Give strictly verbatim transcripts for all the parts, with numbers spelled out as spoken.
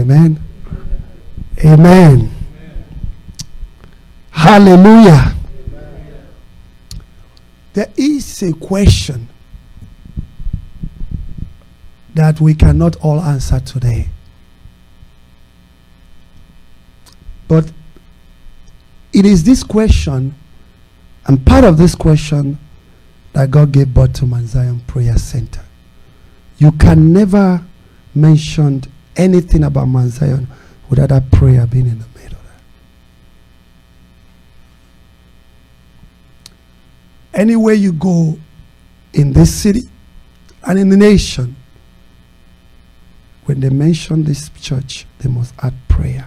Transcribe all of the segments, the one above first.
Amen. Amen. Hallelujah. There is a question that we cannot all answer today. But it is this question, and part of this question, that God gave birth to Mount Zion Prayer Center. You can never mention anything about Mount Zion without that prayer being in the middle. Anywhere you go in this city and in the nation, when they mention this church, they must add prayer.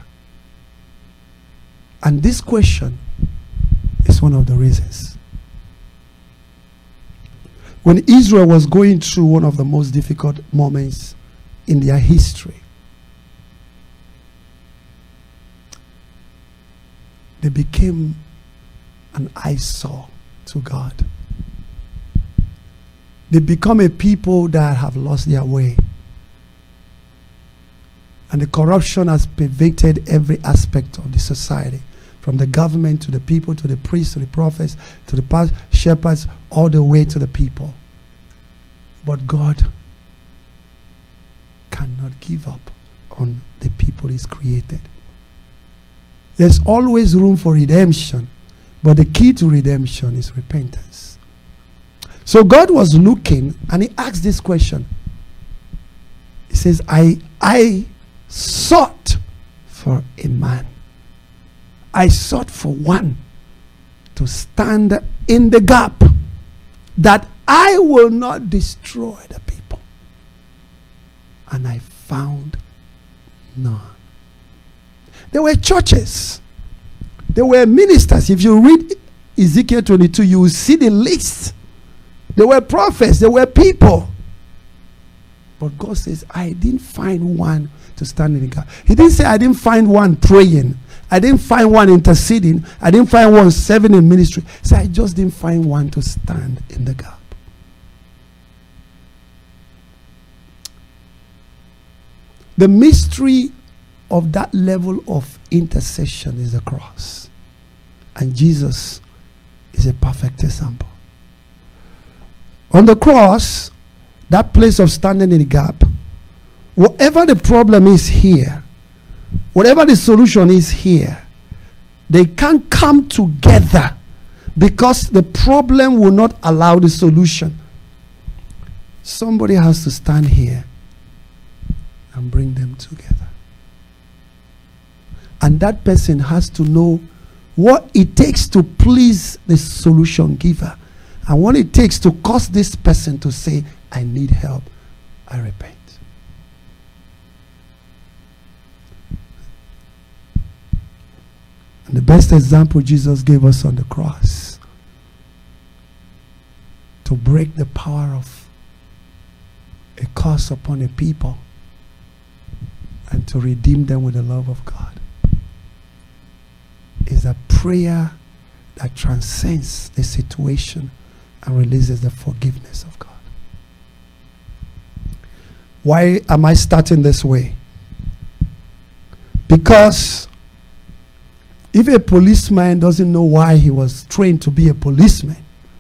And this question is one of the reasons. When Israel was going through one of the most difficult moments in their history, they became an eyesore to God. They become a people that have lost their way. And the corruption has pervaded every aspect of the society, from the government to the people, to the priests, to the prophets, to the pastors, shepherds, all the way to the people. But God cannot give up on the people He's created. There's always room for redemption, but the key to redemption is repentance. So God was looking and He asked this question. He says, I, I sought for a man. I sought for one to stand in the gap, that I will not destroy the people. And I found none. There were churches. There were ministers. If you read Ezekiel twenty-two, you will see the list. There were prophets. There were people. But God says, I didn't find one to stand in the gap. He didn't say, I didn't find one praying. I didn't find one interceding. I didn't find one serving in ministry. He said, I just didn't find one to stand in the gap. The mystery of that level of intercession is the cross. And Jesus is a perfect example. On the cross, that place of standing in the gap, whatever the problem is here, whatever the solution is here, they can't come together because the problem will not allow the solution. Somebody has to stand here and bring them together. And that person has to know what it takes to please the solution giver, and what it takes to cause this person to say, I need help, I repent. And the best example Jesus gave us on the cross, to break the power of a curse upon a people and to redeem them with the love of God, is a prayer that transcends the situation and releases the forgiveness of God. Why am I starting this way? Because if a policeman doesn't know why he was trained to be a policeman,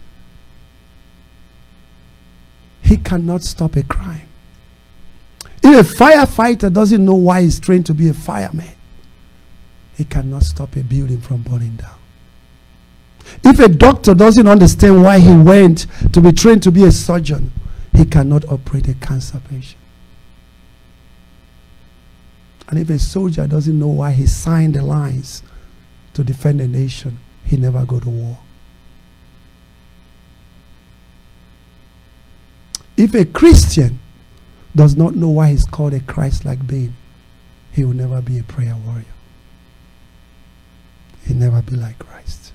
he cannot stop a crime. If a firefighter doesn't know why he's trained to be a fireman, he cannot stop a building from burning down. If a doctor doesn't understand why he went to be trained to be a surgeon, he cannot operate a cancer patient. And if a soldier doesn't know why he signed the lines to defend a nation, he never go to war. If a Christian does not know why he's called a Christ-like being, he will never be a prayer warrior. He'll never be like Christ.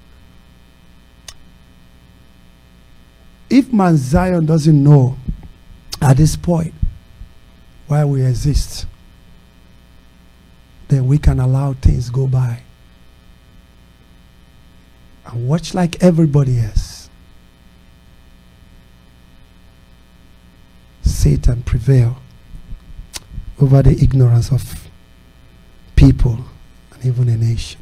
If Mount Zion doesn't know at this point why we exist, then we can allow things go by and watch like everybody else Satan prevail over the ignorance of people, and even a nation.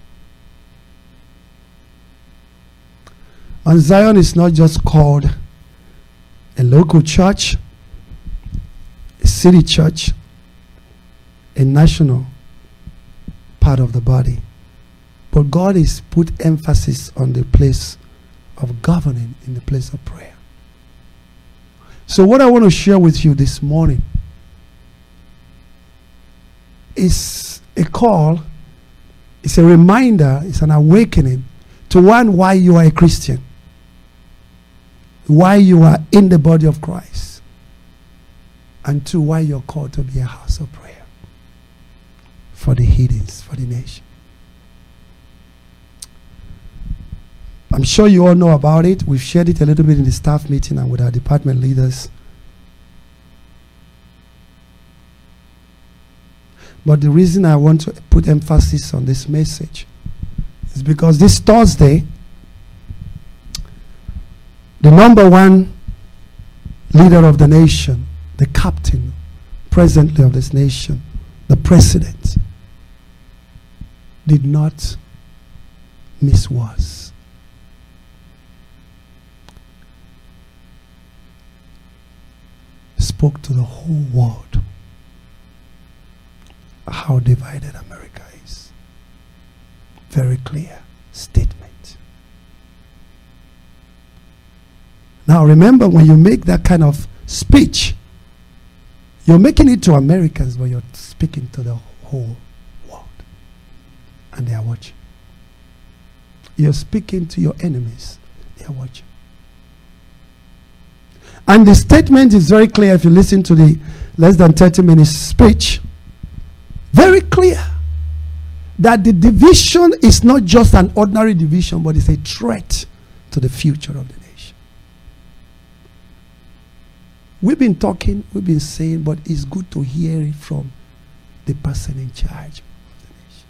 And Zion is not just called a local church, a city church, a national part of the body. But God has put emphasis on the place of governing in the place of prayer. So what I want to share with you this morning is a call, it's a reminder, it's an awakening to one, why you are a Christian, why you are in the body of Christ, and two, why you're called to be a house of prayer for the heathens, for the nation. I'm sure you all know about it. We've shared it a little bit in the staff meeting and with our department leaders. But the reason I want to put emphasis on this message is because this Thursday, the number one leader of the nation, the captain presently of this nation, the president, did not miss words. Spoke to the whole world how divided America is. Very clear statement. Now remember, when you make that kind of speech, you're making it to Americans, but you're speaking to the whole world. And they are watching. You're speaking to your enemies. They are watching. And the statement is very clear if you listen to the less than thirty minutes speech. Very clear that the division is not just an ordinary division, but it's a threat to the future of the nation. We've been talking, we've been saying, but it's good to hear it from the person in charge of the nation.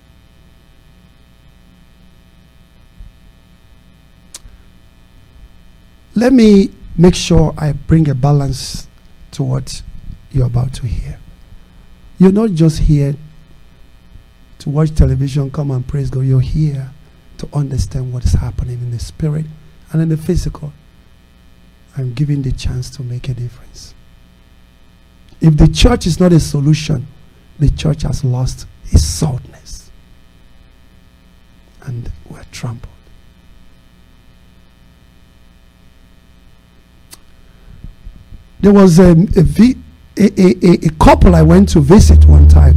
Let me make sure I bring a balance to what you're about to hear. You're not just here to watch television, come and praise God. You're here to understand what is happening in the spirit and in the physical. I'm giving the chance to make a difference. If the church is not a solution, the church has lost its saltness. And we're trampled. There was a, a, a, a, a couple I went to visit one time.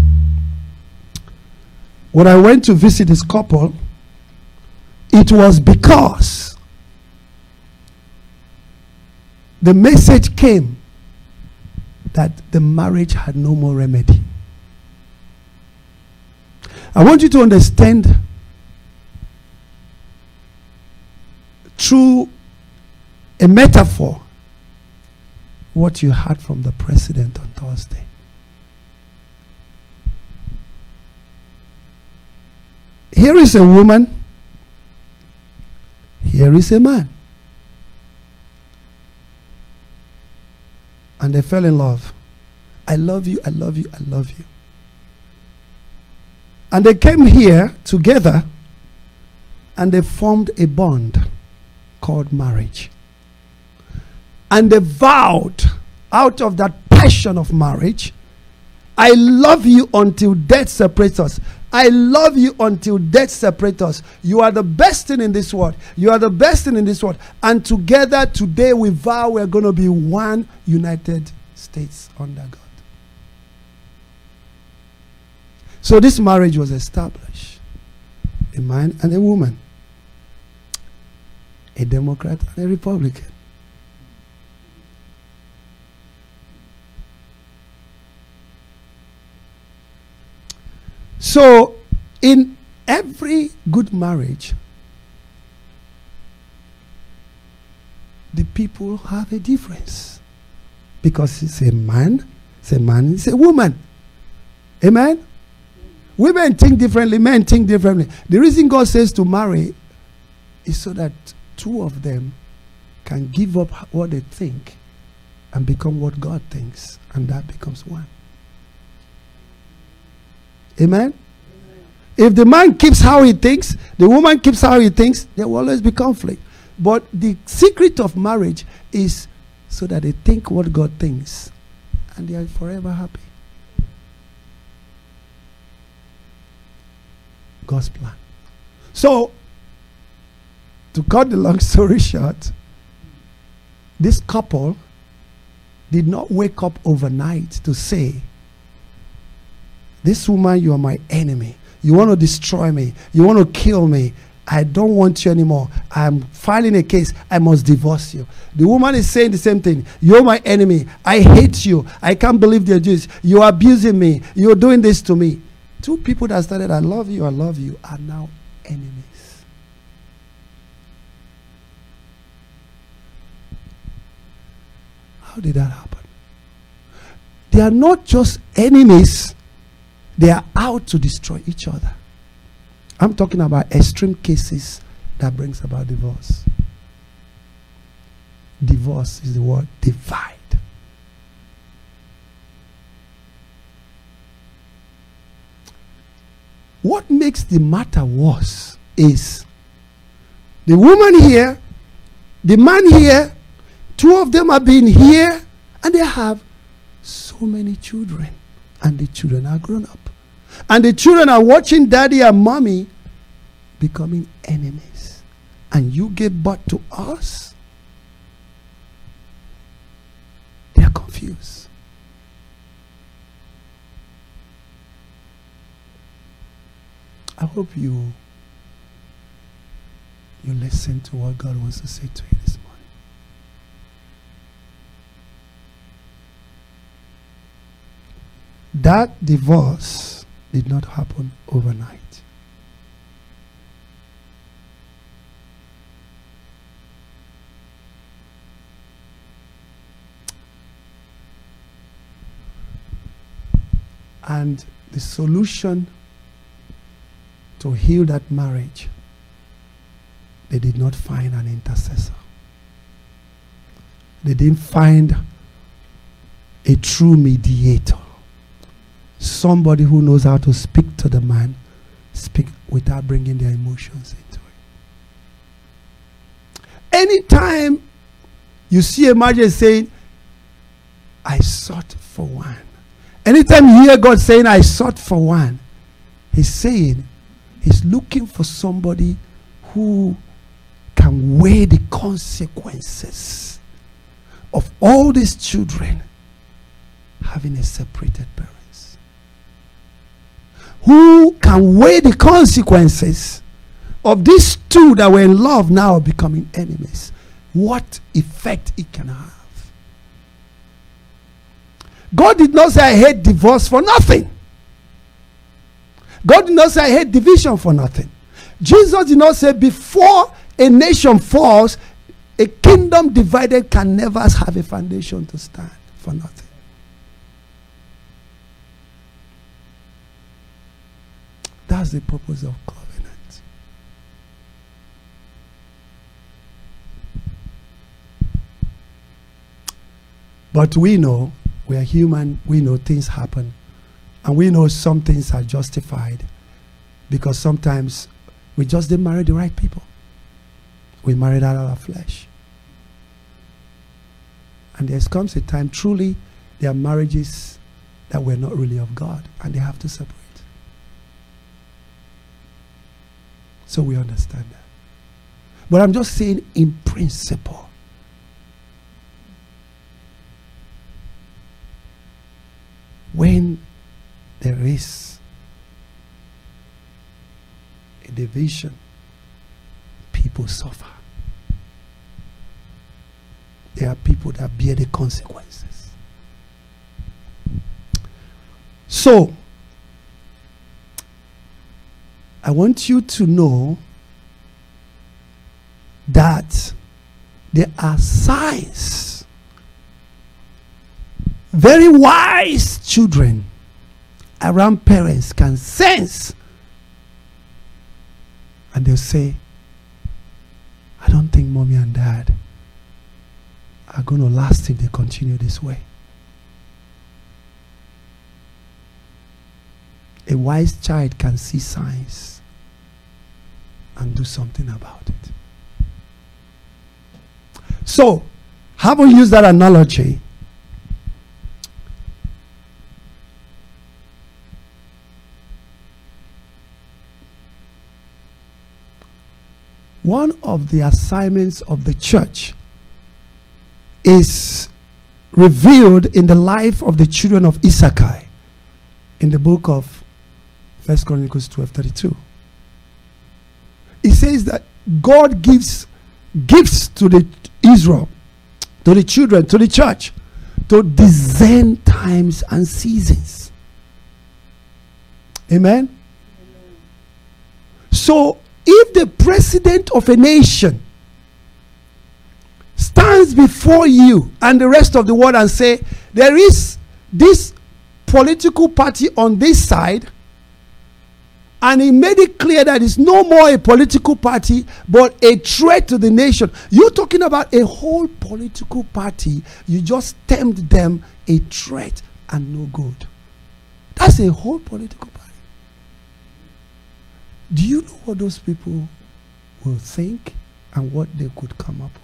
When I went to visit this couple, it was because the message came that the marriage had no more remedy. I want you to understand through a metaphor what you heard from the president on Thursday. Here is a woman. Here is a man. And they fell in love. I love you, I love you, I love you. And they came here together and they formed a bond called marriage. And they vowed out of that passion of marriage, I love you until death separates us. I love you until death separates us. You are the best thing in this world. You are the best thing in this world. And together today we vow we're going to be one United States under God. So this marriage was established. A man and a woman. A Democrat and a Republican. So, in every good marriage, the people have a difference. Because it's a man, it's a man, it's a woman. Amen? Women think differently, men think differently. The reason God says to marry is so that two of them can give up what they think and become what God thinks. And that becomes one. Amen? Amen. If the man keeps how he thinks, the woman keeps how he thinks, there will always be conflict. But the secret of marriage is so that they think what God thinks, and they are forever happy. God's plan. So, to cut the long story short, this couple did not wake up overnight to say, this woman, you are my enemy. You want to destroy me. You want to kill me. I don't want you anymore. I'm filing a case. I must divorce you. The woman is saying the same thing. You're my enemy. I hate you. I can't believe they're Jews. You're abusing me. You're doing this to me. Two people that started, I love you, I love you, are now enemies. How did that happen? They are not just enemies. They are out to destroy each other. I'm talking about extreme cases that brings about divorce. Divorce is the word divide. What makes the matter worse is the woman here, the man here, two of them are being here, and they have so many children, and the children are grown up. And the children are watching daddy and mommy becoming enemies. And you gave birth to us? They are confused. I hope you you listen to what God wants to say to you this morning. That divorce did not happen overnight. And the solution to heal that marriage, they did not find an intercessor. They didn't find a true mediator. Somebody who knows how to speak to the man, speak without bringing their emotions into it. Anytime you see a marriage saying, I sought for one. Anytime you hear God saying, I sought for one, he's saying, he's looking for somebody who can weigh the consequences of all these children having a separated parents. Who can weigh the consequences of these two that were in love now becoming enemies. What effect it can have. God did not say I hate divorce for nothing. God did not say I hate division for nothing. Jesus did not say before a nation falls, a kingdom divided can never have a foundation to stand for nothing. That's the purpose of covenant. But we know, we are human, we know things happen. And we know some things are justified because sometimes we just didn't marry the right people. We married out of our flesh. And there comes a time, truly, there are marriages that were not really of God, and they have to separate. So we understand that. But I'm just saying in principle. When there is a division, people suffer. There are people that bear the consequences. So, I want you to know that there are signs. Very wise children around parents can sense, and they'll say, I don't think mommy and dad are going to last if they continue this way. A wise child can see signs and do something about it. So, having used that analogy, one of the assignments of the church is revealed in the life of the children of Issachar in the book of First Chronicles twelve thirty-two. It says that God gives gifts to the Israel, to the children, to the church, to discern times and seasons. Amen? Amen. So, if the president of a nation stands before you and the rest of the world and say, there is this political party on this side, and he made it clear that it's no more a political party, but a threat to the nation. You're talking about a whole political party. You just termed them a threat and no good. That's a whole political party. Do you know what those people will think and what they could come up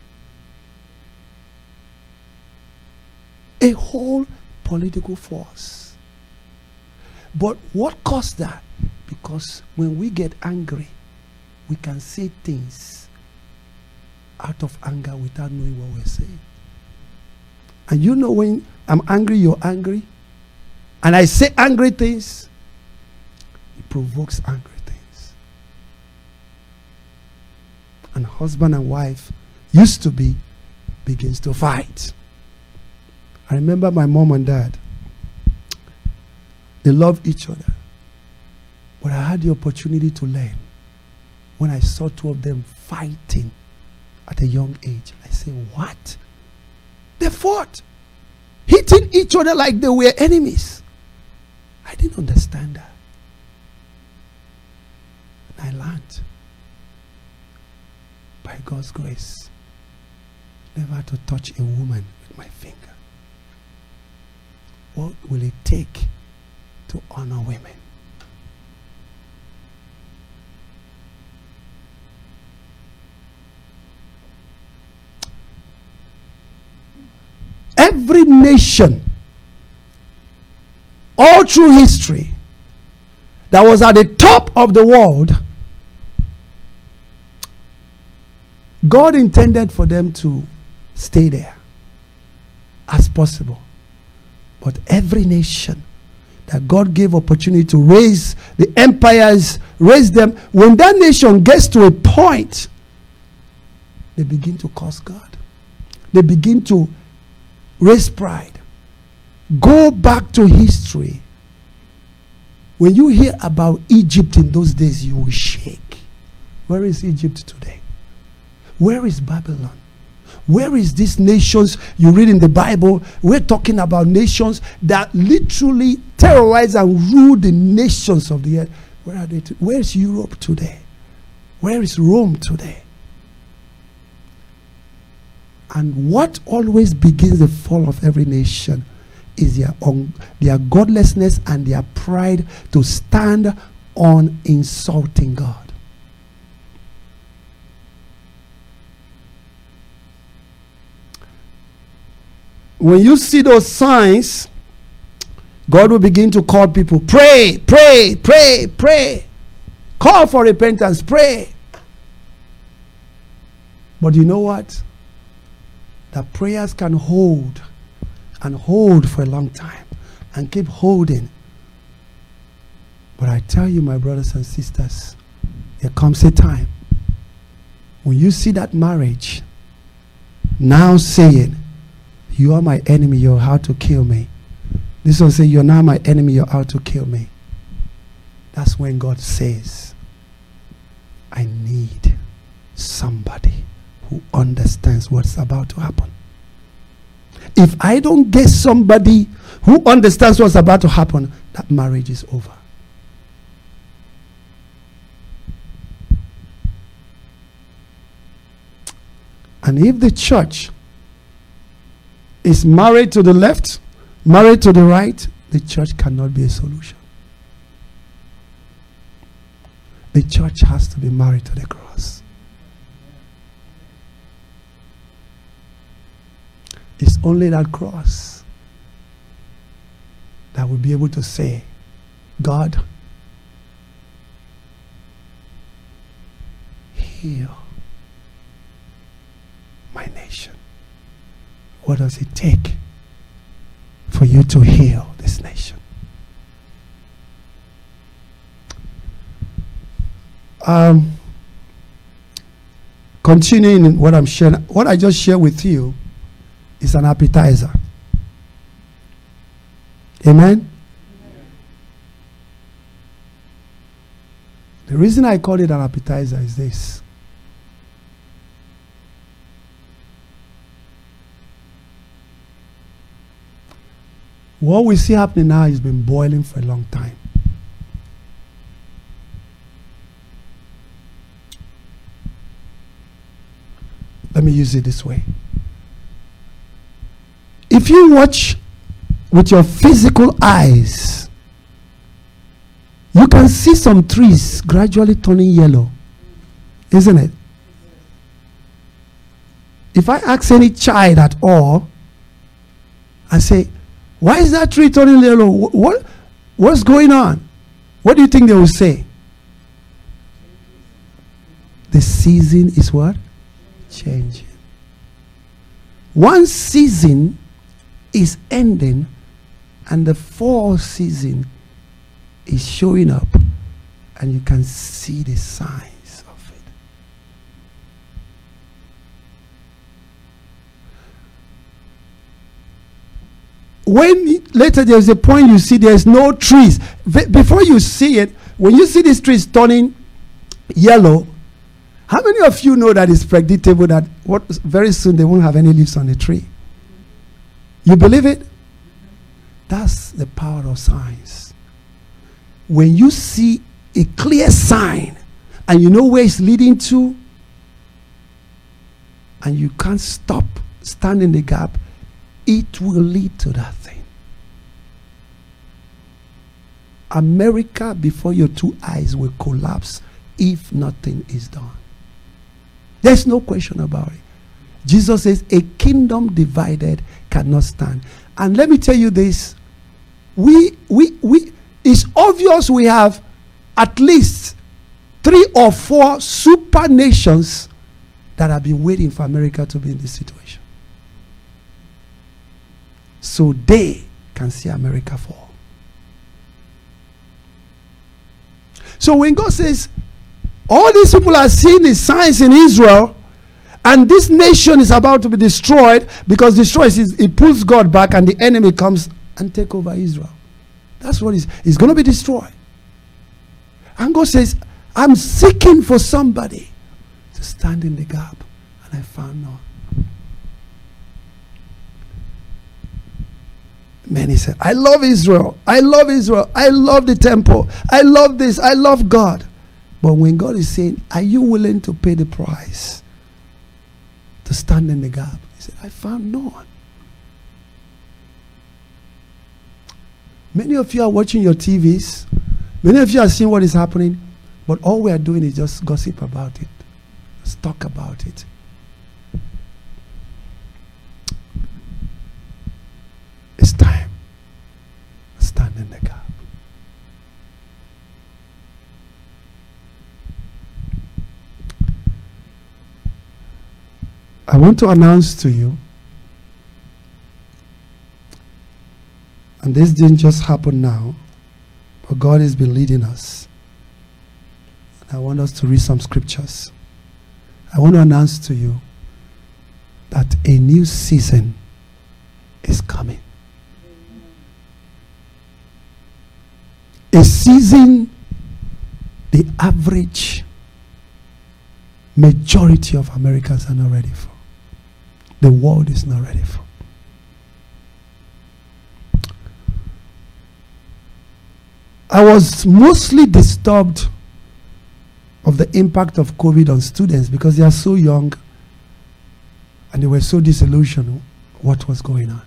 with? A whole political force. But what caused that? Because when we get angry, we can say things out of anger without knowing what we're saying. And you know, when I'm angry, you're angry. And I say angry things, it provokes angry things. And husband and wife used to be, begins to fight. I remember my mom and dad. They loved each other. But I had the opportunity to learn when I saw two of them fighting at a young age. I said, what? They fought, hitting each other like they were enemies. I didn't understand that. And I learned, by God's grace, never to touch a woman with my finger. What will it take to honor women? Every nation, all through history, that was at the top of the world, God intended for them to stay there as possible. But every nation that God gave opportunity to raise the empires, raise them, when that nation gets to a point, they begin to curse God. They begin to raise pride. Go back to history. When you hear about Egypt in those days, you will shake. Where is Egypt today? Where is Babylon? Where is these nations you read in the Bible? We're talking about nations that literally terrorize and rule the nations of the earth. Where are they? To- Where is Europe today? Where is Rome today? And what always begins the fall of every nation is their, un- their godlessness and their pride to stand on insulting God. When you see those signs, God will begin to call people. Pray, pray, pray, pray. Call for repentance, pray. But you know what? That prayers can hold and hold for a long time and keep holding. But I tell you, my brothers and sisters, there comes a time when you see that marriage now saying, you are my enemy, you're out to kill me. This one say, you're now my enemy, you're out to kill me. That's when God says, I need somebody who understands what's about to happen. If I don't get somebody who understands what's about to happen, that marriage is over. And if the church is married to the left, married to the right, the church cannot be a solution. The church has to be married to the cross. It's only that cross that will be able to say, God, heal my nation. What does it take for you to heal this nation? Um, continuing in what I'm sharing, what I just shared with you is an appetizer. Amen? The reason I call it an appetizer is this. What we see happening now has been boiling for a long time. Let me use it this way. If you watch with your physical eyes, you can see some trees gradually turning yellow, isn't it? If I ask any child at all, I say, why is that tree turning yellow? What, what's going on? What do you think they will say? The season is what? Changing. One season is ending and the fall season is showing up, and you can see the signs of it. When later there's a point you see there's no trees. V- before you see it, when you see these trees turning yellow, how many of you know that it's predictable that what very soon they won't have any leaves on the tree? You believe it? That's the power of science. When you see a clear sign and you know where it's leading to, and you can't stop, stand in the gap, it will lead to that thing. America before your two eyes will collapse if nothing is done. There's no question about it. Jesus says a kingdom divided cannot stand. And let me tell you this, we we we it's obvious we have at least three or four super nations that have been waiting for America to be in this situation, so they can see America fall. So when God says all these people are seeing the signs in Israel, and this nation is about to be destroyed, because destroys is it pulls God back and the enemy comes and take over Israel. That's what is it's going to be destroyed. And God says, I'm seeking for somebody to stand in the gap, and I found none. Many said, I love Israel. I love Israel. I love the temple. I love this. I love God. But when God is saying, are you willing to pay the price to stand in the gap? He said, I found none. Many of you are watching your T Vs. Many of you are seeing what is happening. But all we are doing is just gossip about it. Let's talk about it. It's time to stand in the gap. I want to announce to you, and this didn't just happen now, but God has been leading us. And I want us to read some scriptures. I want to announce to you that a new season is coming. A season the average majority of Americans are not ready for. The world is not ready for. I was mostly disturbed of the impact of COVID on students because they are so young and they were so disillusioned what was going on.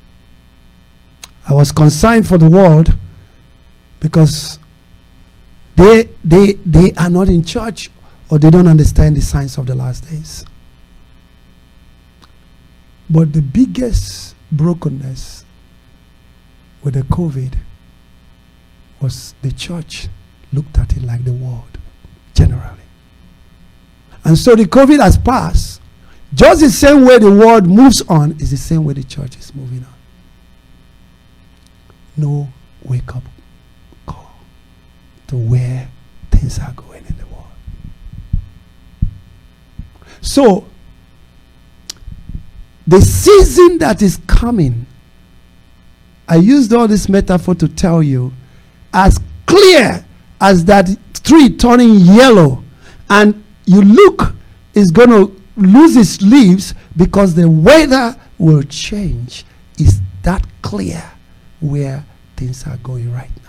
I was concerned for the world because They, they, they are not in church, or they don't understand the signs of the last days. But the biggest brokenness with the COVID was the church looked at it like the world, generally. And so the COVID has passed. Just the same way the world moves on is the same way the church is moving on. No wake-up call to where things are going in the world. So, the season that is coming, I used all this metaphor to tell you, as clear as that tree turning yellow, and you look, it's going to lose its leaves because the weather will change. Is that clear where things are going right now?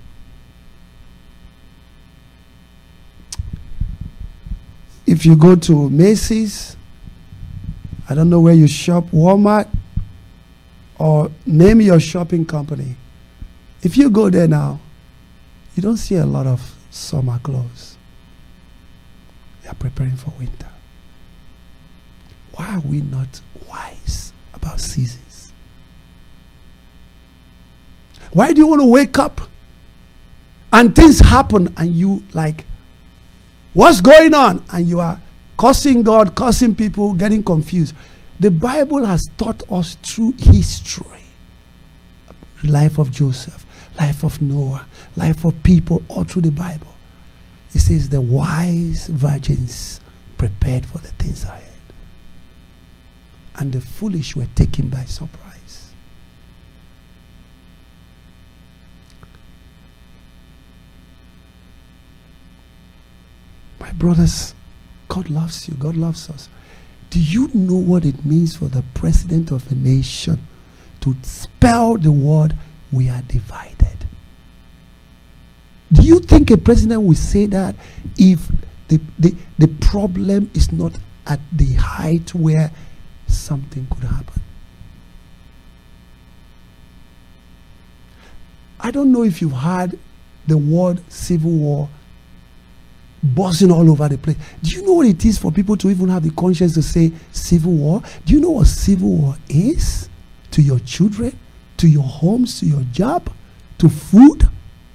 If you go to Macy's, I don't know where you shop, Walmart, or name your shopping company. If you go there now, you don't see a lot of summer clothes. They are preparing for winter. Why are we not wise about seasons? Why do you want to wake up and things happen and you like, what's going on? And you are cursing God, cursing people, getting confused. The Bible has taught us through history. Life of Joseph, life of Noah, life of people all through the Bible. It says the wise virgins prepared for the things ahead. And the foolish were taken by surprise. My brothers, God loves you. God loves us. Do you know what it means for the president of a nation to spell the word, we are divided? Do you think a president will say that if the, the, the problem is not at the height where something could happen? I don't know if you've heard the word civil war buzzing all over the place. Do you know what it is for people to even have the conscience to say civil war? Do you know what civil war is to your children, to your homes, to your job, to food?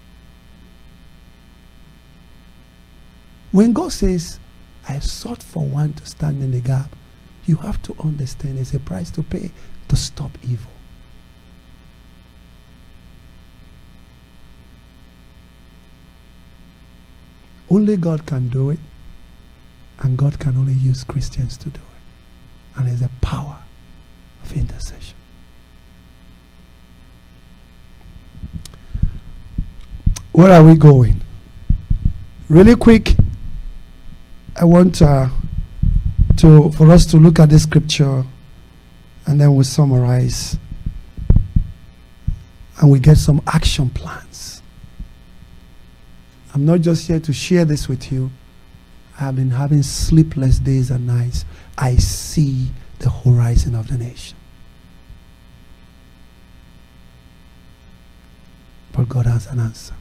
When God says, I sought for one to stand in the gap, you have to understand there's a price to pay to stop evil. Only God can do it, and God can only use Christians to do it. And there's a power of intercession. Where are we going? Really quick, I want uh, to for us to look at this scripture, and then we'll summarize, and we get some action plans. I'm not just here to share this with you. I have been having sleepless days and nights. I see the horizon of the nation. But God has an answer.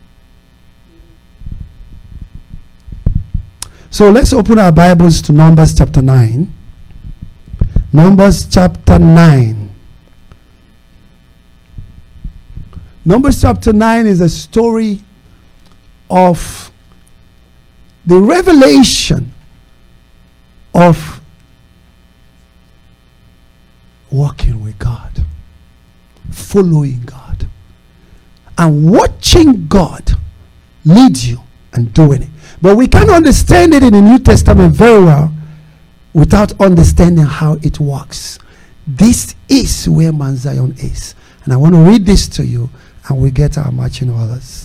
So let's open our Bibles to Numbers chapter nine. Numbers chapter nine. Numbers chapter nine is a story of the revelation of walking with God, following God, and watching God lead you and doing it. But we can understand it in the New Testament very well without understanding how it works. This is where Mount Zion is. And I want to read this to you, and we get our marching orders.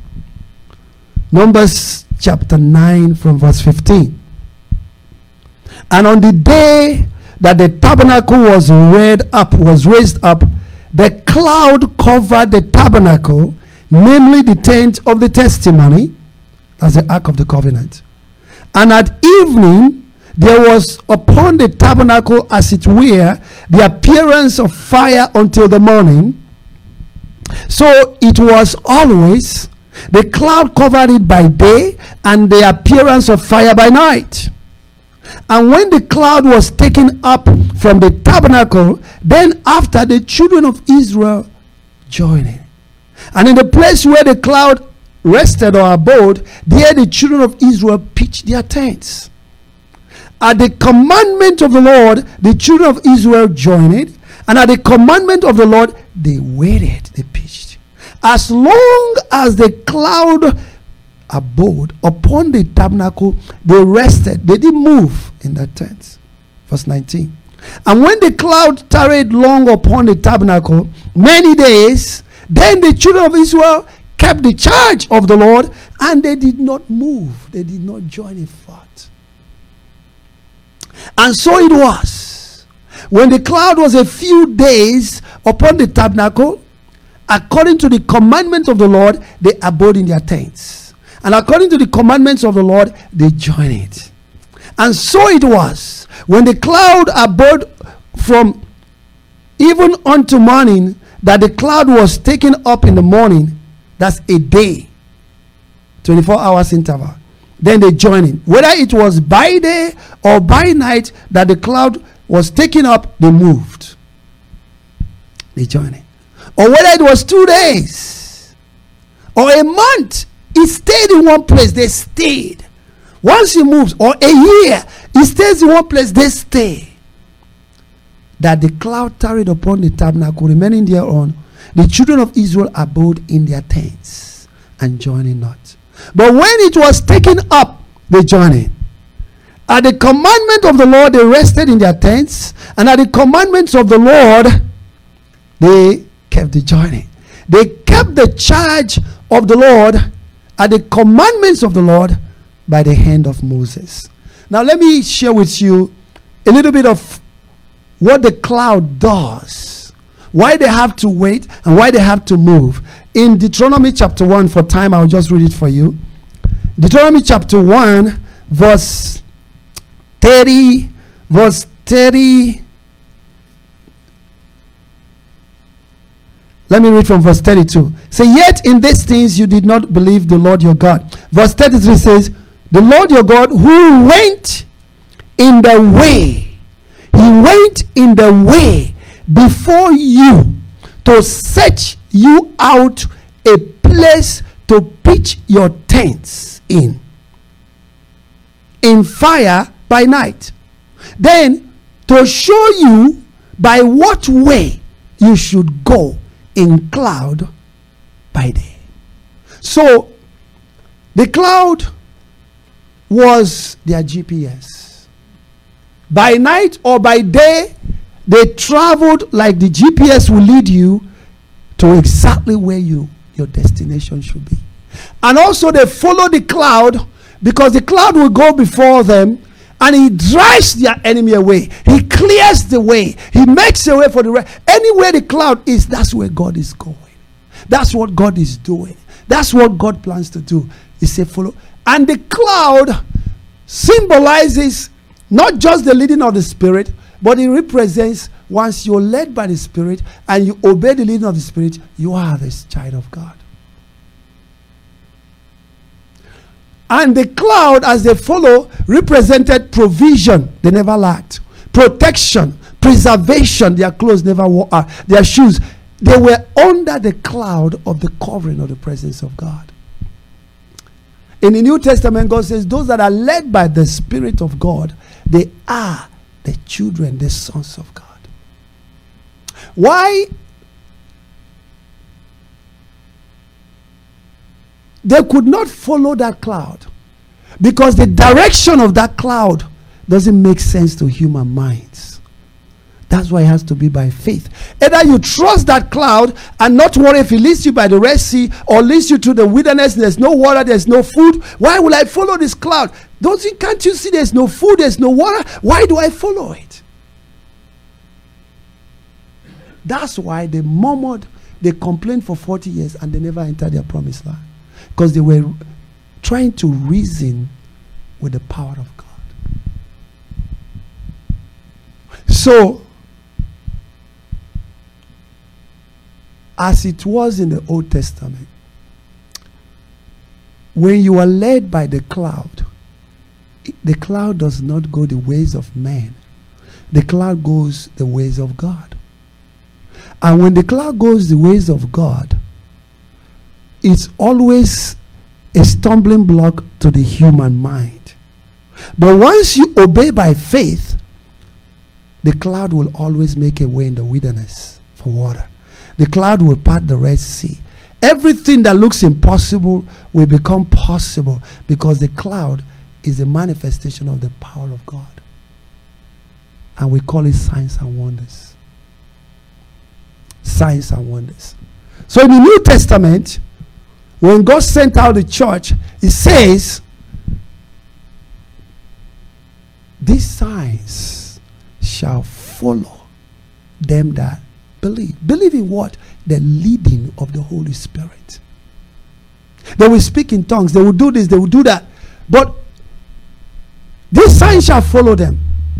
Numbers chapter nine from verse fifteen. And on the day that the tabernacle was reared up, was raised up, the cloud covered the tabernacle, namely the tent of the testimony, that's the ark of the covenant. And at evening there was upon the tabernacle, as it were, the appearance of fire until the morning. So it was always. The cloud covered it by day, and the appearance of fire by night. And when the cloud was taken up from the tabernacle, then after the children of Israel joined it. And in the place where the cloud rested or abode, there the children of Israel pitched their tents. At the commandment of the Lord, the children of Israel joined it, and at the commandment of the Lord, they waited, they pitched. As long as the cloud abode upon the tabernacle, they rested. They didn't move in their tents. Verse nineteen. And when the cloud tarried long upon the tabernacle, many days, then the children of Israel kept the charge of the Lord, and they did not move. They did not join in fought. And so it was, when the cloud was a few days upon the tabernacle, according to the commandment of the Lord, they abode in their tents. And according to the commandments of the Lord, they joined it. And so it was, when the cloud abode from even unto morning, that the cloud was taken up in the morning. That's a day, twenty-four hours interval. Then they joined in. Whether it was by day or by night that the cloud was taken up, they moved. They joined in. Or whether it was two days or a month, it stayed in one place. They stayed. Once it moves, or a year, it stays in one place. They stay. That the cloud tarried upon the tabernacle, remaining thereon, the children of Israel abode in their tents and joining not. But when it was taken up, they joined in. At the commandment of the Lord, they rested in their tents, and at the commandments of the Lord, they kept the journey. They kept the charge of the Lord at the commandments of the Lord by the hand of Moses. Now let me share with you a little bit of what the cloud does, why they have to wait and why they have to move. In Deuteronomy chapter one, for time I'll just read it for you. Deuteronomy chapter one, verse thirty, verse thirty. Let me read from verse thirty-two. Say, yet in these things you did not believe the Lord your God. Verse thirty-three says, the Lord your God who went in the way, he went in the way before you to set you out a place to pitch your tents in, in fire by night. Then to show you by what way you should go in cloud by day. So the cloud was their G P S. By night or by day, they traveled like the G P S will lead you to exactly where you your destination should be. And also they follow the cloud, because the cloud will go before them and he drives their enemy away. He clears the way. He makes a way for the rest. Anywhere the cloud is, that's where God is going. That's what God is doing. That's what God plans to do. He said follow. And the cloud symbolizes not just the leading of the Spirit, but it represents once you're led by the Spirit and you obey the leading of the Spirit, you are this child of God. And the cloud, as they follow, represented provision. They never lacked. Protection, preservation. Their clothes never wore out. Their shoes. They were under the cloud of the covering of the presence of God. In the New Testament, God says, those that are led by the Spirit of God, they are the children, the sons of God. Why? They could not follow that cloud because the direction of that cloud doesn't make sense to human minds. That's why it has to be by faith. Either you trust that cloud and not worry if it leads you by the Red Sea or leads you to the wilderness, there's no water, there's no food. Why will I follow this cloud? Don't you, can't you see there's no food, there's no water? Why do I follow it? That's why they murmured, they complained for forty years and they never entered their promised land. Because they were trying to reason with the power of God. So, as it was in the Old Testament, when you are led by the cloud, the cloud does not go the ways of man. The cloud goes the ways of God. And when the cloud goes the ways of God, it's always a stumbling block to the human mind. But once you obey by faith, the cloud will always make a way in the wilderness for water. The cloud will part the Red Sea. Everything that looks impossible will become possible because the cloud is a manifestation of the power of God. And we call it signs and wonders. Signs and wonders. So in the New Testament, when God sent out the church, it says, these signs shall follow them that believe. Believe in what? The leading of the Holy Spirit. They will speak in tongues. They will do this. They will do that. But these signs shall follow them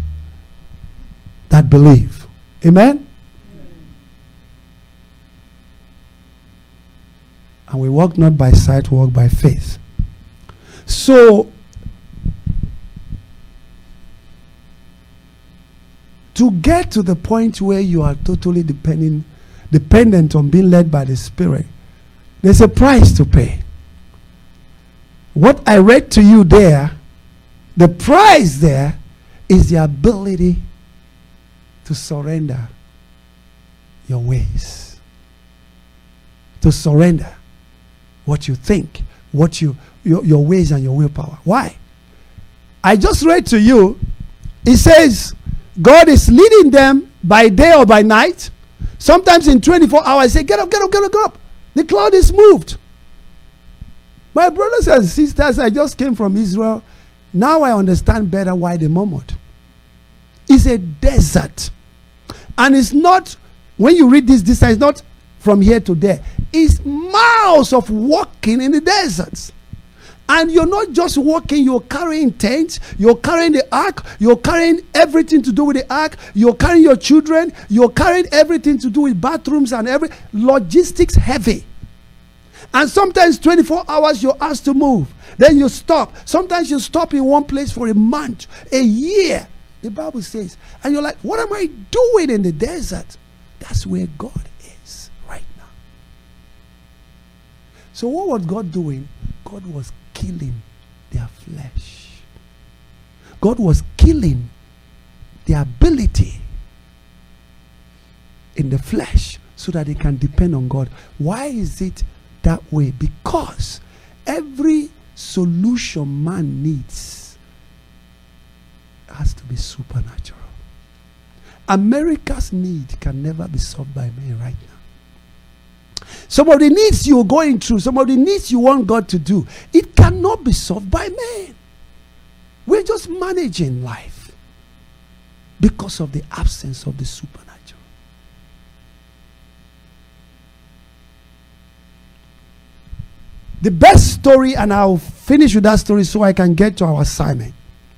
that believe. Amen? And we walk not by sight, we walk by faith. So, to get to the point where you are totally depending, dependent on being led by the Spirit, there's a price to pay. What I read to you there, the price there is the ability to surrender your ways. To surrender what you think, what you your, your ways and your willpower. Why? I just read to you, it says, God is leading them by day or by night. Sometimes in twenty-four hours, say, get up, get up, get up, get up. The cloud is moved. My brothers and sisters, I just came from Israel. Now I understand better why they murmured. It's a desert. And it's not, when you read this distance, it's not from here to there. It's miles of walking in the deserts. And you're not just walking, you're carrying tents, you're carrying the ark, you're carrying everything to do with the ark, you're carrying your children, you're carrying everything to do with bathrooms and every logistics heavy. And sometimes twenty-four hours you're asked to move. Then you stop. Sometimes you stop in one place for a month, a year. The Bible says. And you're like, what am I doing in the desert? That's where God is right now. So what was God doing? God was killing their flesh. God was killing the ability in the flesh so that they can depend on God. Why is it that way? Because every solution man needs has to be supernatural. America's need can never be solved by men right now. Some of the needs you're going through, some of the needs you want God to do, it cannot be solved by men. We're just managing life because of the absence of the supernatural. The best story, and I'll finish with that story so I can get to our assignment.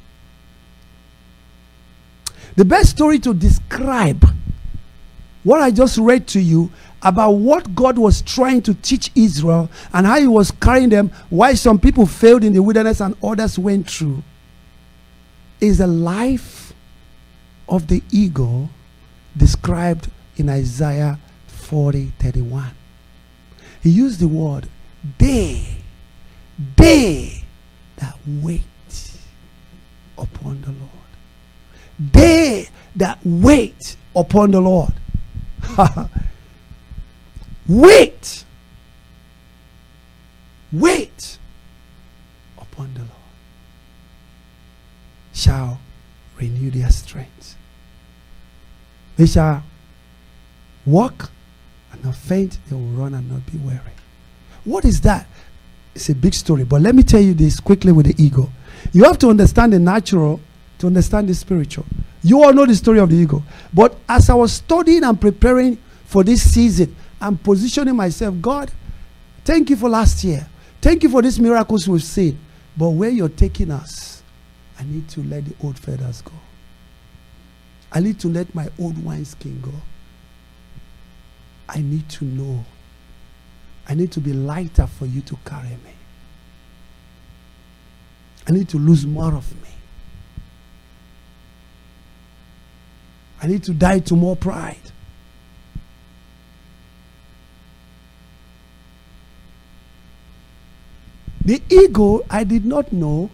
The best story to describe what I just read to you about what God was trying to teach Israel and how he was carrying them, why some people failed in the wilderness and others went through, is the life of the eagle described in Isaiah forty thirty-one. He used the word, they, they that wait upon the Lord. They that wait upon the Lord. Wait. Wait upon the Lord. Shall renew their strength. They shall walk and not faint. They will run and not be weary. What is that? It's a big story. But let me tell you this quickly with the eagle. You have to understand the natural to understand the spiritual. You all know the story of the eagle. But as I was studying and preparing for this season, I'm positioning myself, God, thank you for last year. Thank you for these miracles we've seen. But where you're taking us, I need to let the old feathers go. I need to let my old wineskin go. I need to know. I need to be lighter for you to carry me. I need to lose more of me. I need to die to more pride. The ego, I did not know,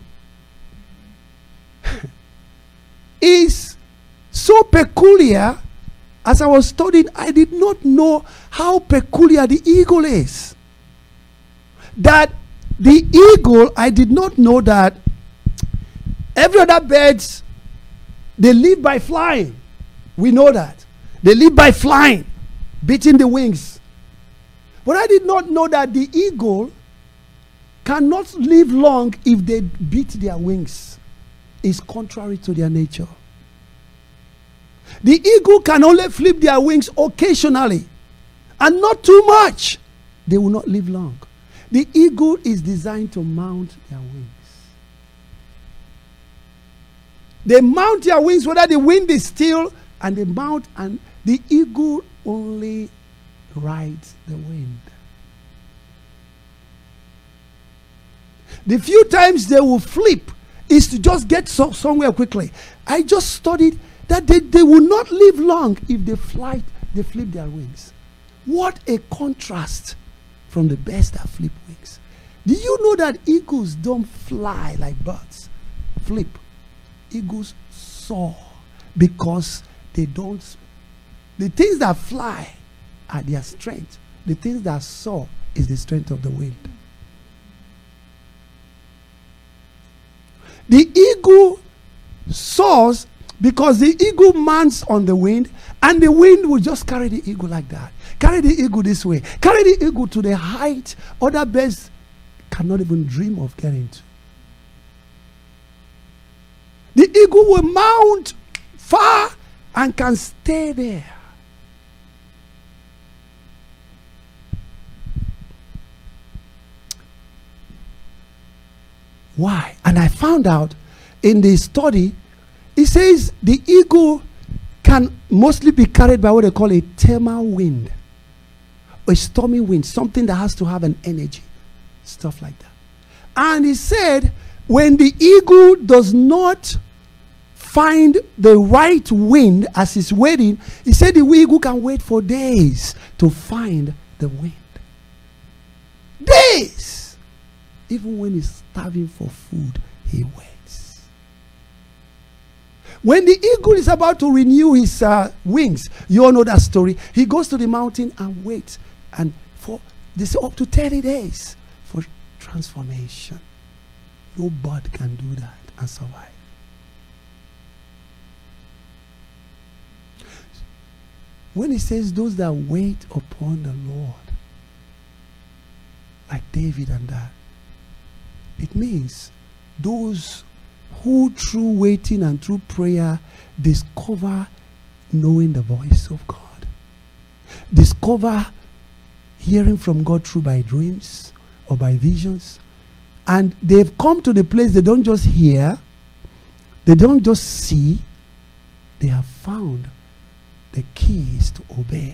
is so peculiar. As I was studying, I did not know how peculiar the eagle is. That the eagle, I did not know that every other birds, they live by flying. We know that. They live by flying, beating the wings. But I did not know that the eagle cannot live long if they beat their wings. It's contrary to their nature. The eagle can only flip their wings occasionally and not too much. They will not live long. The eagle is designed to mount their wings. They mount their wings whether the wind is still, and they mount, and the eagle only rides the wind. The few times they will flip is to just get so, somewhere quickly. I just studied that they, they will not live long if they fly, they flip their wings. What a contrast from the birds that flip wings. Do you know that eagles don't fly like birds? Flip. Eagles soar because they don't. The things that fly are their strength. The things that soar is the strength of the wind. The eagle soars because the eagle mounts on the wind, and the wind will just carry the eagle like that. Carry the eagle this way. Carry the eagle to the height other birds cannot even dream of getting to. The eagle will mount far and can stay there. Why? And I found out in the study, it says the eagle can mostly be carried by what they call a thermal wind, a stormy wind, something that has to have an energy, stuff like that. And he said when the eagle does not find the right wind as he's waiting, he said the eagle can wait for days to find the wind. Days! Even when he's starving for food, he waits. When the eagle is about to renew his uh, wings, you all know that story. He goes to the mountain and waits, and for this up to thirty days for transformation. No bird can do that and survive. When he says those that wait upon the Lord, like David and that, it means those who through waiting and through prayer discover knowing the voice of God. Discover hearing from God through by dreams or by visions. And they've come to the place they don't just hear, they don't just see, they have found the keys to obey.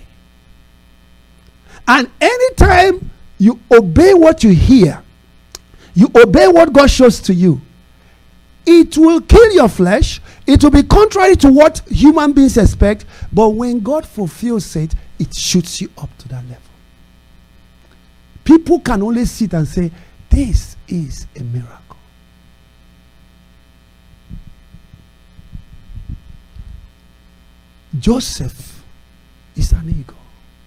And anytime you obey what you hear, you obey what God shows to you, it will kill your flesh. It will be contrary to what human beings expect. But when God fulfills it, it shoots you up to that level. People can only sit and say, this is a miracle. Joseph is an eagle.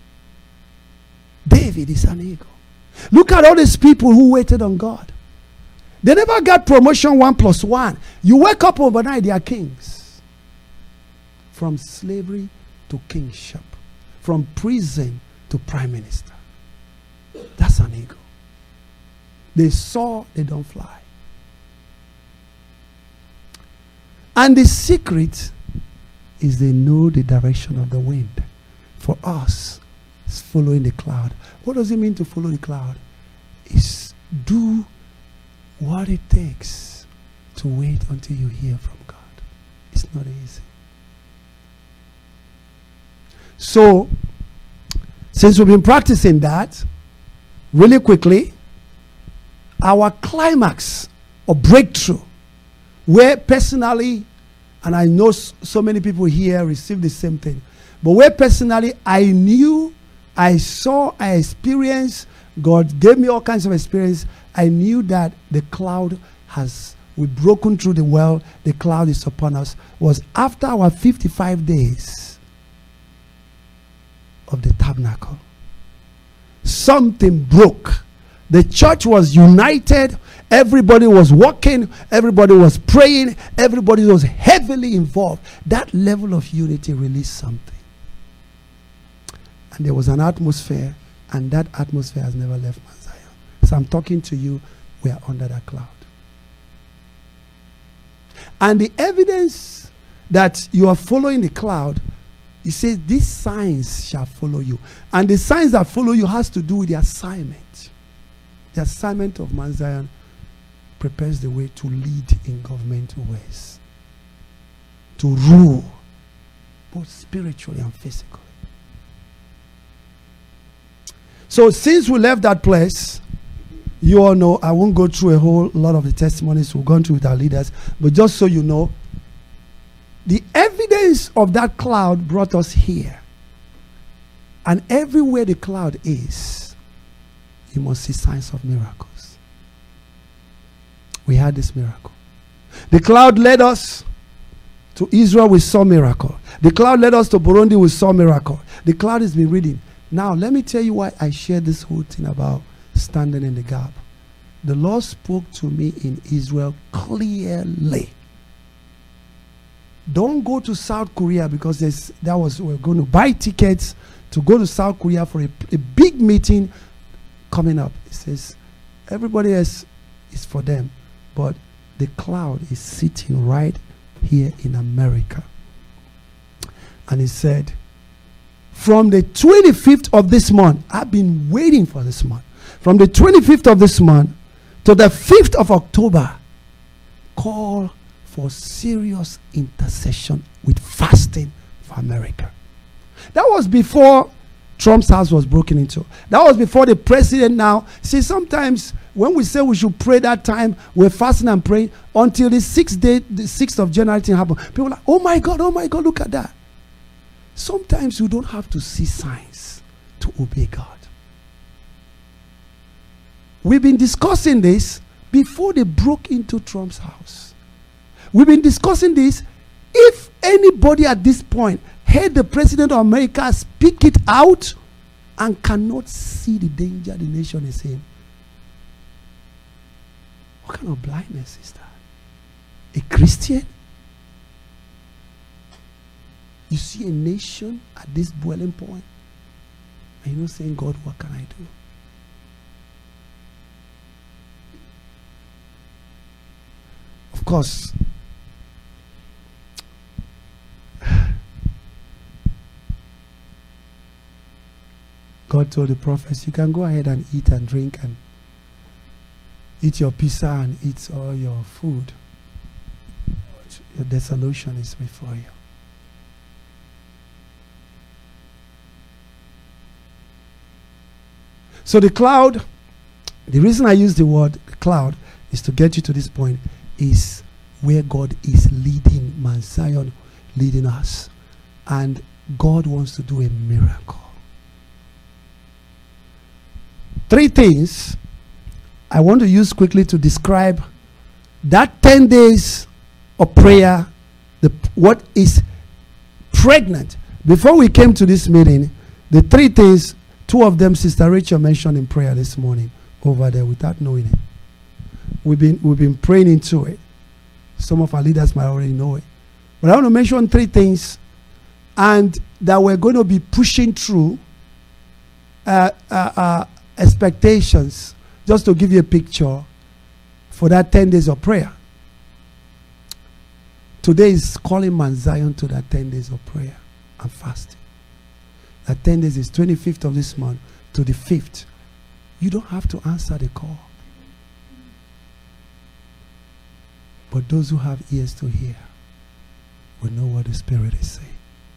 David is an eagle. Look at all these people who waited on God. They never got promotion one plus one. You wake up overnight, they are kings. From slavery to kingship. From prison to prime minister. That's an eagle. They soar, they don't fly. And the secret is they know the direction of the wind. For us, it's following the cloud. What does it mean to follow the cloud? It's do what it takes to wait until you hear from God. It's not easy. So, since we've been practicing that, really quickly, our climax or breakthrough where personally, and I know so many people here receive the same thing, but where personally I knew, I saw, I experienced, God gave me all kinds of experience. I knew that the cloud has, we've broken through the well, the cloud is upon us, was after our fifty-five days of the tabernacle. Something broke. The church was united. Everybody was walking. Everybody was praying. Everybody was heavily involved. That level of unity released something. And there was an atmosphere, and that atmosphere has never left Mount Zion. So I'm talking to you, we are under that cloud. And the evidence that you are following the cloud, he says these signs shall follow you. And the signs that follow you has to do with the assignment. The assignment of Mount Zion prepares the way to lead in governmental ways, to rule both spiritually and physically. So since we left that place, you all know, I won't go through a whole lot of the testimonies we've gone through with our leaders, but just so you know, the evidence of that cloud brought us here. And everywhere the cloud is, you must see signs of miracles. We had this miracle. The cloud led us to Israel, we saw miracle. The cloud led us to Burundi, we saw miracle. The cloud has been reading. Now, let me tell you why I shared this whole thing about standing in the gap. The Lord spoke to me in Israel clearly. Don't go to South Korea, because there's, that was, we're going to buy tickets to go to South Korea for a, a big meeting coming up. It says everybody else is for them, but the cloud is sitting right here in America. And he said, from the twenty-fifth of this month, I've been waiting for this month. From the twenty-fifth of this month to the fifth of October, call for serious intercession with fasting for America. That was before Trump's house was broken into. That was before the president now. See, sometimes when we say we should pray that time, we're fasting and praying until the sixth day, the sixth of January thing happened. People are like, oh my God, oh my God, look at that. Sometimes you don't have to see signs to obey God. We've been discussing this before they broke into Trump's house. We've been discussing this. If anybody at this point heard the president of America speak it out and cannot see the danger the nation is in, what kind of blindness is that? A Christian? You see a nation at this boiling point, and you're saying, God, what can I do? Of course, God told the prophets, you can go ahead and eat and drink and eat your pizza and eat all your food. Your dissolution is before you. So the cloud, the reason I use the word cloud is to get you to this point, is where God is leading Mount Zion, leading us. And God wants to do a miracle. Three things I want to use quickly to describe that ten days of prayer, the, what is pregnant. Before we came to this meeting, the three things, two of them Sister Rachel mentioned in prayer this morning over there without knowing it. We've been, we've been praying into it. Some of our leaders might already know it. But I want to mention three things, and that we're going to be pushing through uh, uh, uh, expectations, just to give you a picture for that ten days of prayer. Today is calling Mount Zion to that ten days of prayer and fasting. That ten days is twenty-fifth of this month to the fifth. You don't have to answer the call. But those who have ears to hear will know what the Spirit is saying.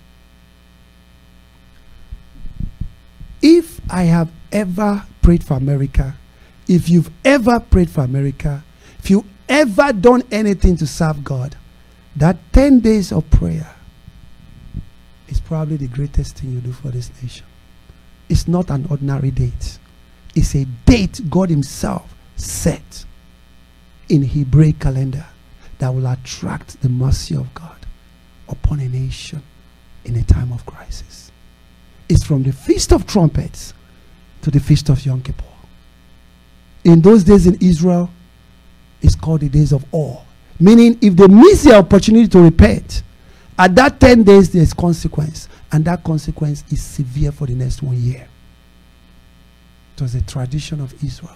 If I have ever prayed for America, if you've ever prayed for America, if you ever done anything to serve God, that ten days of prayer is probably the greatest thing you do for this nation. It's not an ordinary date. It's a date God himself set in Hebrew calendar that will attract the mercy of God upon a nation in a time of crisis. It's from the Feast of Trumpets to the Feast of Yom Kippur. In those days in Israel, it's called the days of awe. Meaning, if they miss the opportunity to repent, at that ten days there's consequence. And that consequence is severe for the next one year. It was a tradition of Israel.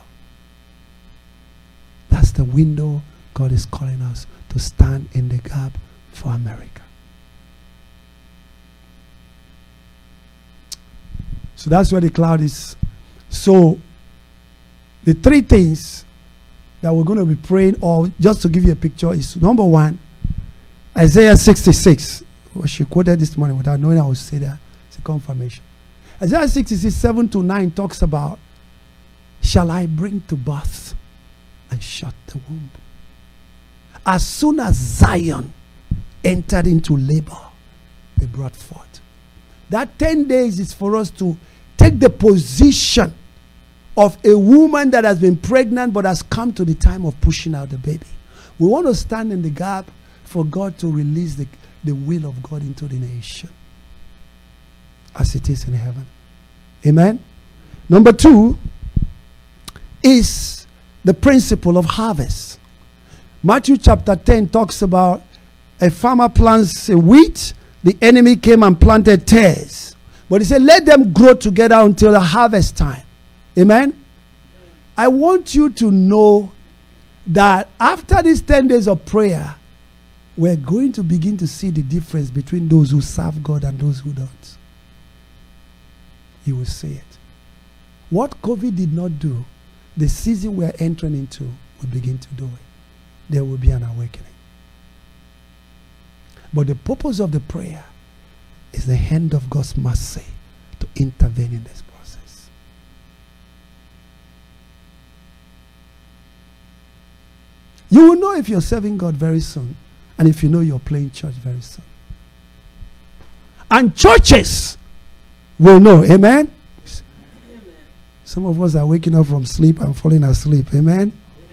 That's the window God is calling us to stand in the gap for America. So that's where the cloud is. So the three things that we're going to be praying, or just to give you a picture, is number one, Isaiah sixty-six. Well, she quoted this morning without knowing I would say that. It's a confirmation. Isaiah sixty-six, seven to nine talks about, shall I bring to birth and shut the womb? As soon as Zion entered into labor, they brought forth. That ten days is for us to take the position of a woman that has been pregnant but has come to the time of pushing out the baby. We want to stand in the gap for God to release the, the will of God into the nation as it is in heaven. Amen? Number two is the principle of harvest. Matthew chapter ten talks about a farmer plants a wheat, the enemy came and planted tares. But he said, let them grow together until the harvest time. Amen? I want you to know that after these ten days of prayer, we're going to begin to see the difference between those who serve God and those who don't. You will see it. What COVID did not do, the season we're entering into will begin to do it. There will be an awakening. But the purpose of the prayer is the hand of God's mercy to intervene in this process. You will know if you're serving God very soon, and if you know you're playing church very soon. And churches will know. Amen? Amen. Some of us are waking up from sleep and falling asleep. Amen?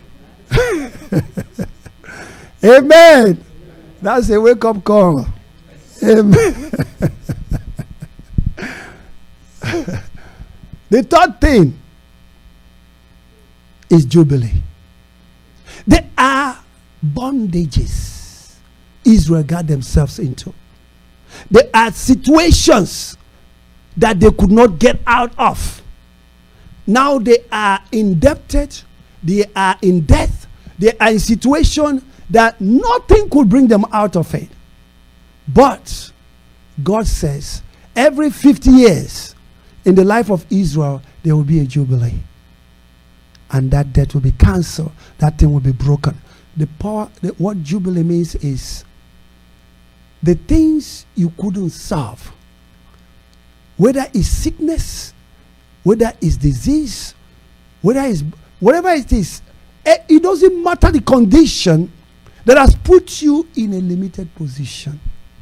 Amen. That's a wake-up call. Amen. The third thing is Jubilee. There are bondages Israel got themselves into. There are situations that they could not get out of. Now they are indebted, they are in debt, they are in situation that nothing could bring them out of it. But God says every fifty years in the life of Israel, there will be a jubilee. And that debt will be cancelled. That thing will be broken. The power, the, what jubilee means is the things you couldn't solve, whether it's sickness, whether it's disease, whether it's whatever it is, it, it doesn't matter the condition that has put you in a limited position.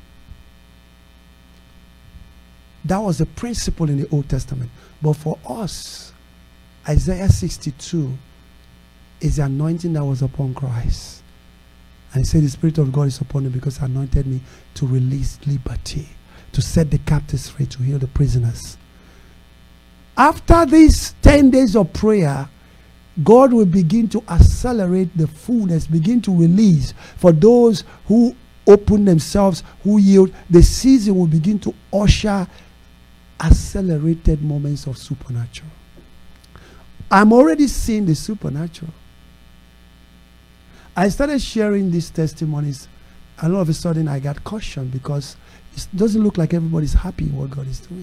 That was a principle in the Old Testament. But for us, Isaiah sixty-two is the anointing that was upon Christ. And he said, the Spirit of God is upon him because he anointed me to release liberty, to set the captives free, to heal the prisoners. After these ten days of prayer, God will begin to accelerate the fullness, begin to release for those who open themselves, who yield. The season will begin to usher accelerated moments of supernatural. I'm already seeing the supernatural. I started sharing these testimonies, and all of a sudden I got cautioned because it doesn't look like everybody's happy in what God is doing.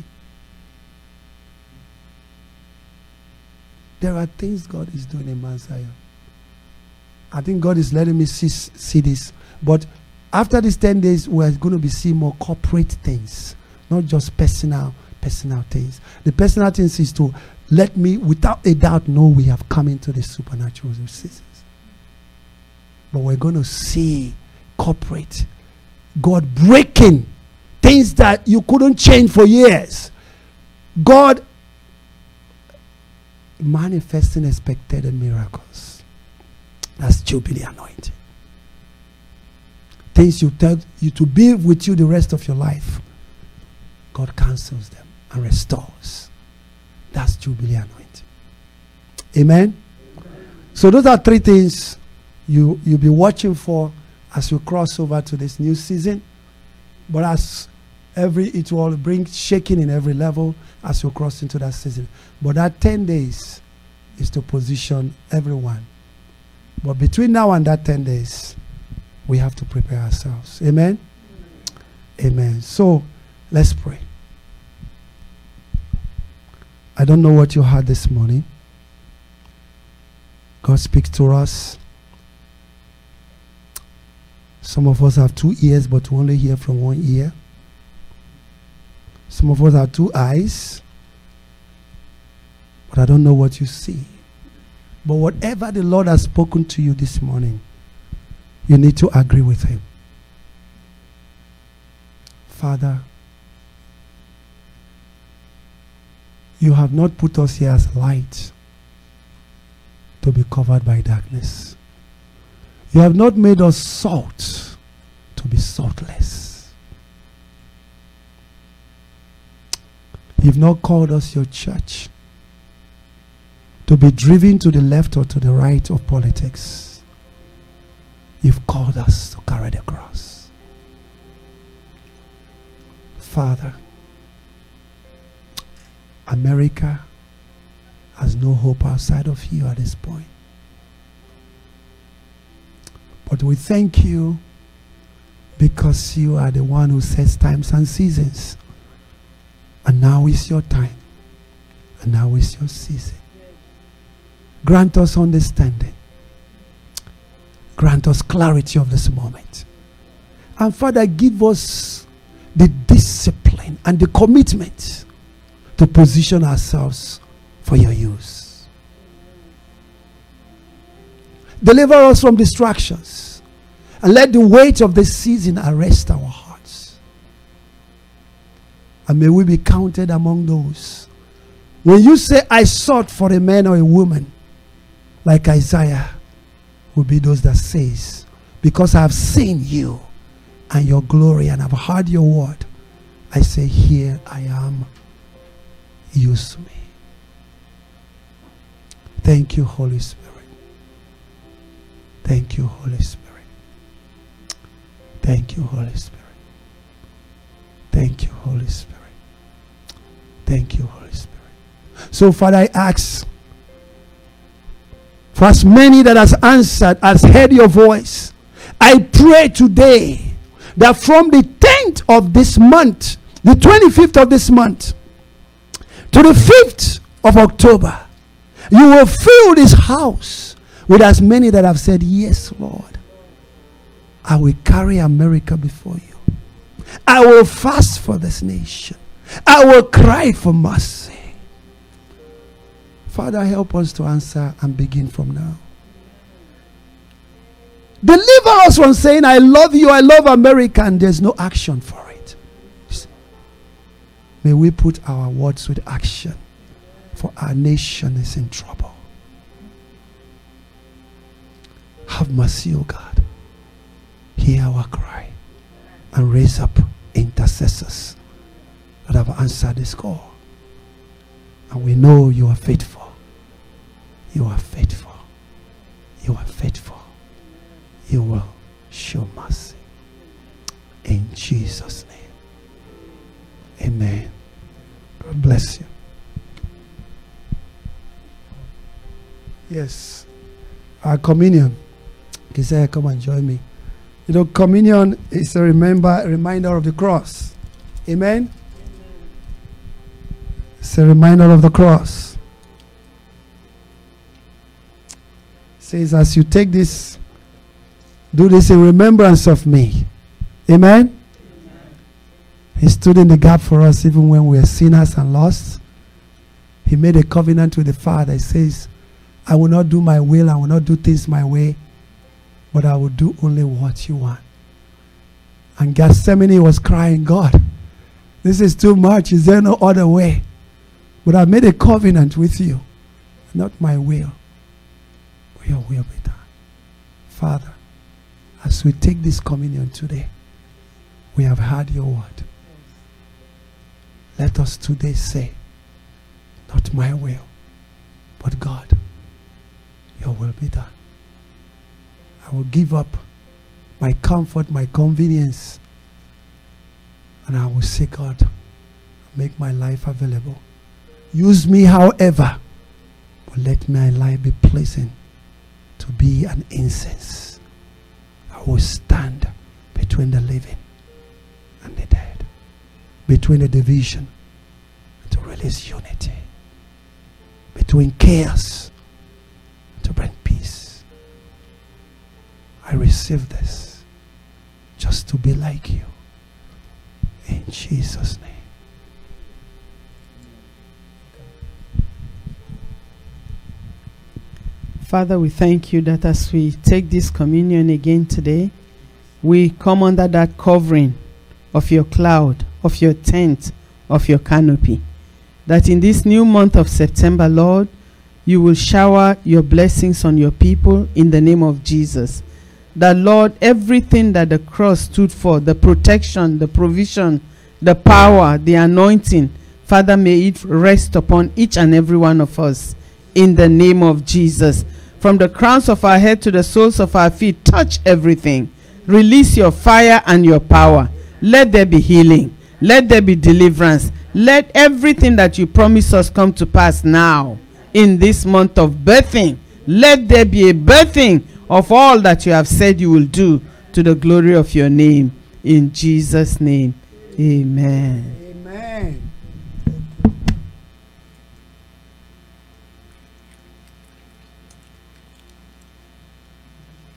There are things God is doing in Mount Zion. I think God is letting me see, see this. But after these ten days, we're going to be seeing more corporate things, not just personal, personal things. The personal things is to let me, without a doubt, know we have come into the supernatural seasons. But we're going to see corporate God breaking things that you couldn't change for years. God manifesting expected miracles. That's Jubilee anointing. Things you tell you to be with you the rest of your life, God cancels them and restores. That's Jubilee anointing. Amen? Amen. So those are three things you, you'll be watching for as you cross over to this new season. But as every, it will bring shaking in every level as you cross into that season. But that ten days is to position everyone. But between now and that ten days, we have to prepare ourselves. Amen? Amen. So, let's pray. I don't know what you heard this morning. God speaks to us. Some of us have two ears, but we only hear from one ear. Some of us have two eyes, but I don't know what you see. But whatever the Lord has spoken to you this morning, you need to agree with him. Father, you have not put us here as light to be covered by darkness. You have not made us salt to be saltless. You've not called us your church to be driven to the left or to the right of politics. You've called us to carry the cross. Father, America has no hope outside of you at this point. But we thank you because you are the one who sets times and seasons. And now is your time. And now is your season. Grant us understanding. Grant us clarity of this moment. And Father, give us the discipline and the commitment to position ourselves for your use. Deliver us from distractions. And let the weight of this season arrest our hearts. And may we be counted among those. When you say, I sought for a man or a woman, like Isaiah, will be those that says, because I have seen you and your glory and I've heard your word, I say, here I am, use me. Thank you, Holy Spirit. Thank you, Holy Spirit. Thank you, Holy Spirit. Thank you, Holy Spirit. Thank you, Holy Spirit. So, Father, I ask for as many that has answered, has heard your voice, I pray today that from the tenth of this month, the twenty-fifth of this month, to the fifth of October, you will fill this house with as many that have said, yes, Lord, I will carry America before you. I will fast for this nation. I will cry for mercy. Father, help us to answer and begin from now. Deliver us from saying, I love you, I love America, and there's no action for it. May we put our words with action, for our nation is in trouble. Have mercy, O God. Hear our cry and raise up intercessors that have answered this call. And we know you are faithful. You are faithful. You are faithful. You will show mercy. In Jesus' name. Amen. God bless you. Yes. Our communion. Kisaya, come and join me. You know, communion is a remember, reminder of the cross. Amen? It's a reminder of the cross. It says, as you take this, do this in remembrance of me. Amen? Amen? He stood in the gap for us even when we were sinners and lost. He made a covenant with the Father. He says, I will not do my will. I will not do things my way. but I will do only what you want. And Gethsemane was crying, God, this is too much. Is there no other way? But I made a covenant with you. Not my will, but your will be done. Father, as we take this communion today, we have heard your word. Let us today say, not my will, but God, your will be done. I will give up my comfort, my convenience, and I will say, God, make my life available. Use me however, but let my life be pleasing to be an incense. I will stand between the living and the dead, between the division, to release unity, between chaos, to bring peace. I receive this just to be like you. In Jesus' name. Father, we thank you that as we take this communion again today, we come under that covering of your cloud, of your tent, of your canopy. That in this new month of September, Lord, you will shower your blessings on your people in the name of Jesus. That, Lord, everything that the cross stood for, the protection, the provision, the power, the anointing, Father, may it rest upon each and every one of us in the name of Jesus. From the crowns of our head to the soles of our feet, touch everything. Release your fire and your power. Let there be healing. Let there be deliverance. Let everything that you promise us come to pass now in this month of birthing. Let there be a birthing of all that you have said you will do to the glory of your name. In Jesus' name, amen.